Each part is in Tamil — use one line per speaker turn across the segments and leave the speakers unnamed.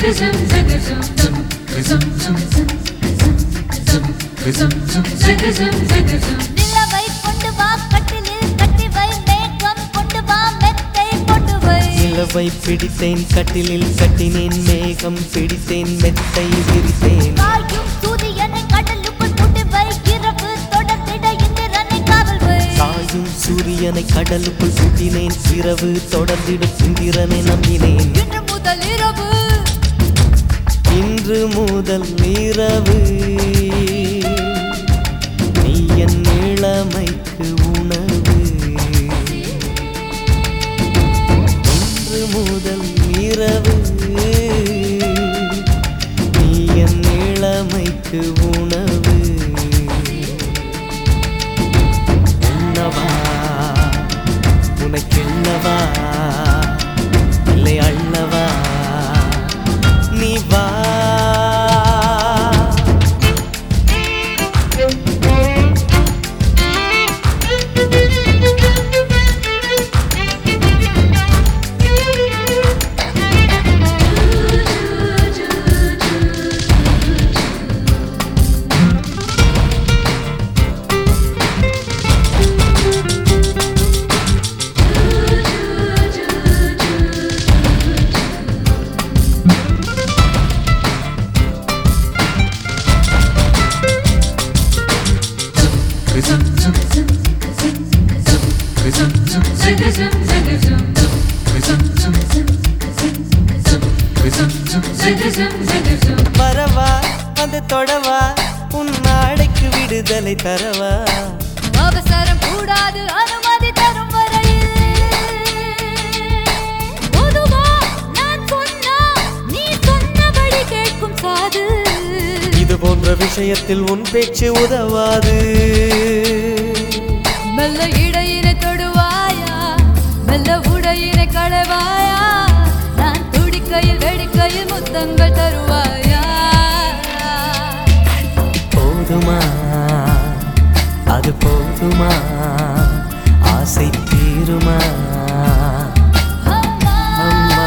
நிலவை கொண்டு வா கட்டிலில் கட்டி வை மேகம் கொண்டு வா மெத்தை போட்டு வை
நிலவை பிடித்தேன் கட்டிலில் கட்டினேன் மேகம் பிடித்தேன் மெத்தை விரித்தேன்
காயும் சூரியனை கடலுக்குள் கூட்டி வை இரவு தொடர்ந்திட இந்திரனை காவல் வை
காயும் சூரியனை கடலுக்குள் சுட்டினேன் இரவு தொடர்ந்திடும் இந்திரனை நம்பினேன் இன்று முதல் இரவு நீ என் இளமைக்கு உணவு இன்று முதல் இரவு நீ என் இளமைக்கு உணவு உண்ணவா உனக்கென்னவா இல்லை அள்ளவா நீ வா வரவா வந்து தொடவா உன் நாளைக்கு விடுதலை தரவா
அவசரம் கூடாது அனுமதி தரும் வரையில் பொதுவா நான் சொன்னா நீ சொன்னபடி கேட்கும் சாது
இது போன்ற விஷயத்தில் உன் பேச்சு உதவாது
மெல்ல இடையினை தொடுவாயா மெல்ல உடையினை களைவாயா நான் துடிக்கையில் வெடிக்கையில் முத்தங்கள் தருவாயா
போதுமா அது போதுமா ஆசை தீருமா
அம்மா
அம்மா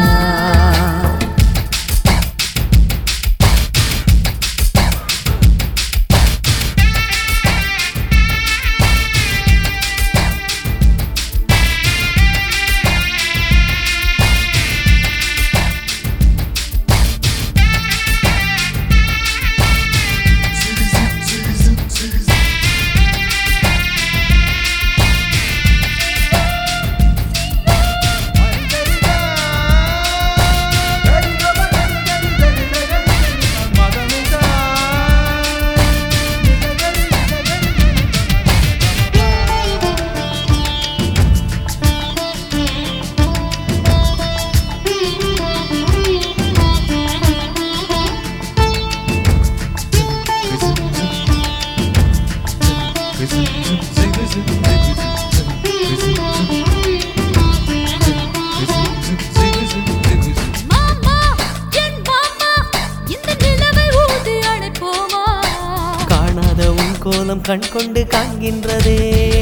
மாமா என் மாமா இந்த நிலவை ஊதி அணைப்போமா
காணாத உன் கோலம் கண் கொண்டு காண்கின்றதே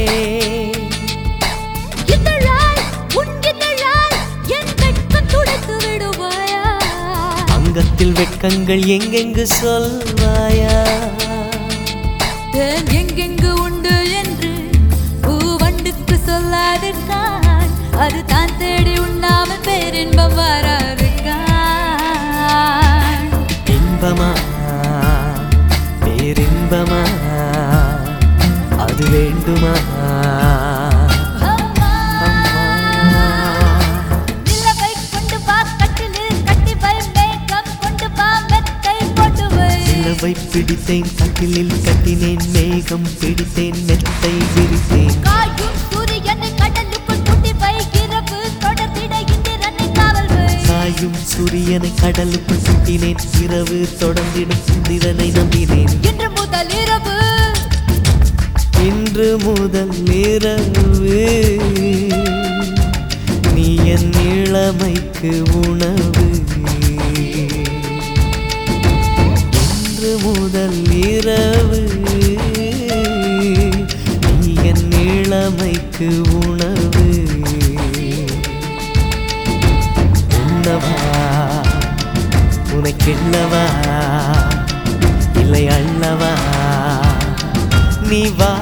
இதழால் உன் இதழால் என் வெட்கம் துடைத்து விடுவாயா
அங்கத்தில் வெட்கங்கள் எங்கெங்கு சொல்வாயா
தேன் எங்கெங்கு உண்டு என்று பூவண்டுக்கு சொல்லாதிருக்கான் அது தான் தேடி உண்ணாமல் பேரின்பம் வராதிருக்கான்
இன்பமா பேரின்பமா அது வேண்டுமா
அம்மா நிலவை கொண்டு வா கட்டிலில் கட்டி வை மேகம் கொண்டு வா மெத்தை போட்டு வை
நிலவை பிடித்தேன் கட்டிலில் கட்டினேன் மேகம் பிடித்தேன் மெத்தை விரித்தேன்
காயும் சூரியனை கடலுக்குள் கூட்டி வை இரவு தொடர்ந்திட இந்திரனை காவல் வை
காயும் சூரியனை கடலுக்குள் சுட்டினேன் இரவு தொடர்ந்திடும் இந்திரனை நம்பினேன் இன்று முதல் இரவு நீ என் இளமைக்கு உணவு இன்று முதல் இரவு நீ என் இளமைக்கு உணவு உண்ணவா உனை கிள்ளவா இல்லை அள்ளவா நீ வா